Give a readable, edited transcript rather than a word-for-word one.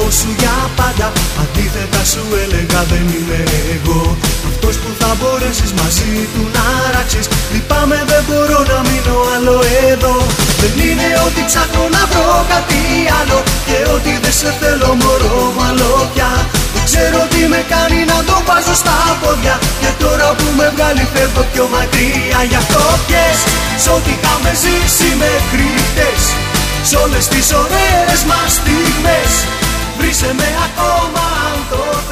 σου για πάντα. Αντίθετα σου έλεγα δεν είμαι εγώ αυτός που θα μπορέσεις μαζί του να ράξεις. Λυπάμαι, δεν μπορώ να μείνω άλλο εδώ. Δεν είναι ότι ψάχνω να βρω κάτι άλλο και ότι δεν σε θέλω μωρό μου άλλο πια. Δεν ξέρω τι με κάνει να το βάζω στα πόδια και τώρα που με βγάλει φεύγω πιο μακριά. Γι' αυτό πιες σ' ό,τι είχαμε ζήσει μέχρι χτες, σ' όλες τις ωραίες μας στιγμές. Βρήσε με ακόμα αν το